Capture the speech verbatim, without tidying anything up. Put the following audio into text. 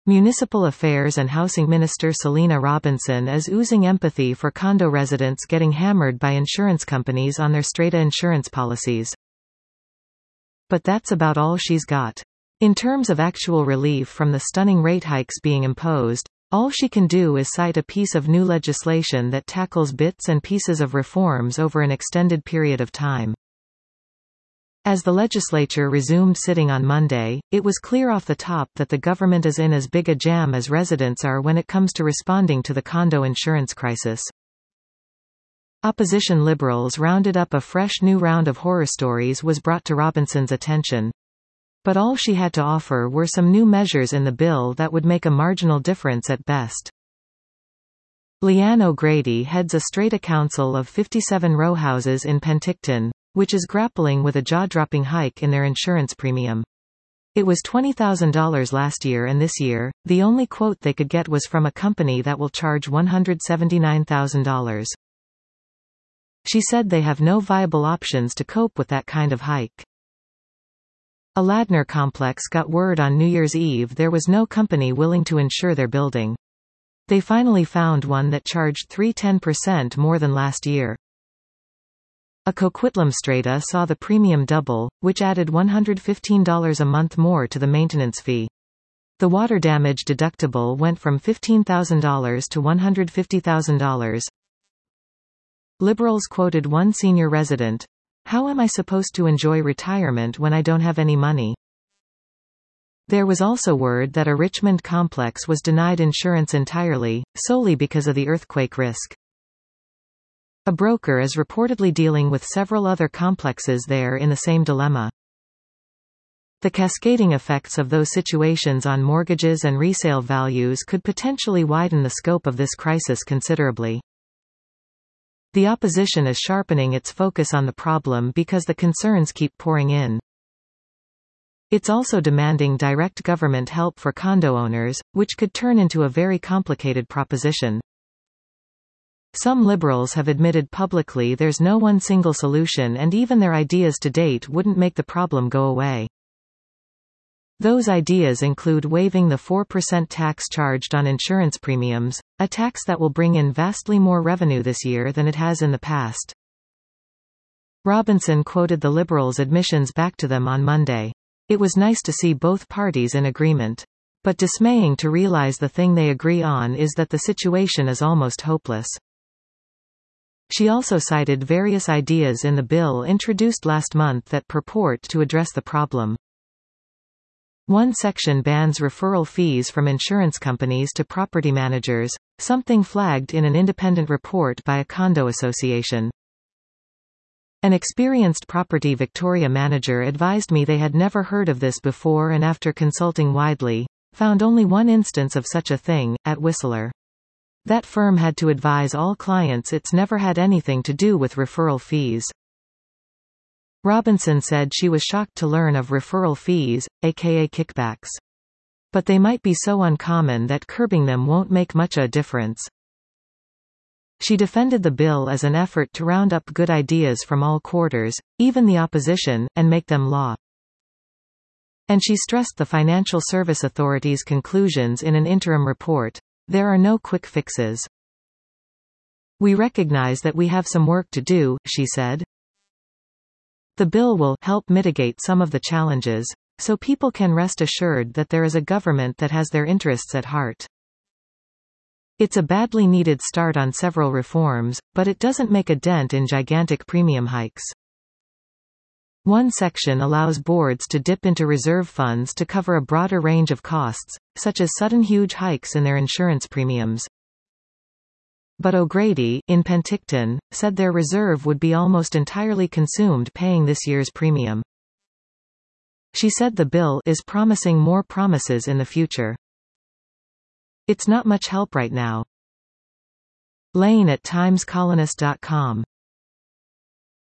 Municipal Affairs and Housing Minister Selina Robinson is oozing empathy for condo residents getting hammered by insurance companies on their strata insurance policies. But that's about all she's got. In terms of actual relief from the stunning rate hikes being imposed, all she can do is cite a piece of new legislation that tackles bits and pieces of reforms over an extended period of time. As the legislature resumed sitting on Monday, it was clear off the top that the government is in as big a jam as residents are when it comes to responding to the condo insurance crisis. Opposition Liberals rounded up a fresh new round of horror stories was brought to Robinson's attention. But all she had to offer were some new measures in the bill that would make a marginal difference at best. Leanne O'Grady heads a strata council of fifty-seven row houses in Penticton, which is grappling with a jaw-dropping hike in their insurance premium. It was twenty thousand dollars last year, and this year, the only quote they could get was from a company that will charge one hundred seventy-nine thousand dollars. She said they have no viable options to cope with that kind of hike. A Ladner complex got word on New Year's Eve there was no company willing to insure their building. They finally found one that charged three hundred ten percent more than last year. A Coquitlam strata saw the premium double, which added one hundred fifteen dollars a month more to the maintenance fee. The water damage deductible went from fifteen thousand dollars to one hundred fifty thousand dollars. Liberals quoted one senior resident, "How am I supposed to enjoy retirement when I don't have any money?" There was also word that a Richmond complex was denied insurance entirely, solely because of the earthquake risk. A broker is reportedly dealing with several other complexes there in the same dilemma. The cascading effects of those situations on mortgages and resale values could potentially widen the scope of this crisis considerably. The opposition is sharpening its focus on the problem because the concerns keep pouring in. It's also demanding direct government help for condo owners, which could turn into a very complicated proposition. Some Liberals have admitted publicly there's no one single solution, and even their ideas to date wouldn't make the problem go away. Those ideas include waiving the four percent tax charged on insurance premiums, a tax that will bring in vastly more revenue this year than it has in the past. Robinson quoted the Liberals' admissions back to them on Monday. "It was nice to see both parties in agreement. But dismaying to realize the thing they agree on is that the situation is almost hopeless." She also cited various ideas in the bill introduced last month that purport to address the problem. One section bans referral fees from insurance companies to property managers, something flagged in an independent report by a condo association. An experienced Property Victoria manager advised me they had never heard of this before, and after consulting widely, found only one instance of such a thing, at Whistler. That firm had to advise all clients it's never had anything to do with referral fees. Robinson said she was shocked to learn of referral fees, aka kickbacks. But they might be so uncommon that curbing them won't make much a difference. She defended the bill as an effort to round up good ideas from all quarters, even the opposition, and make them law. And she stressed the Financial Service Authority's conclusions in an interim report. There are no quick fixes. "We recognize that we have some work to do," she said. The bill will help mitigate some of the challenges, so people can rest assured that there is a government that has their interests at heart. It's a badly needed start on several reforms, but it doesn't make a dent in gigantic premium hikes. One section allows boards to dip into reserve funds to cover a broader range of costs, such as sudden huge hikes in their insurance premiums. But O'Grady, in Penticton, said their reserve would be almost entirely consumed paying this year's premium. She said the bill is promising more promises in the future. It's not much help right now. Lane at times colonist dot com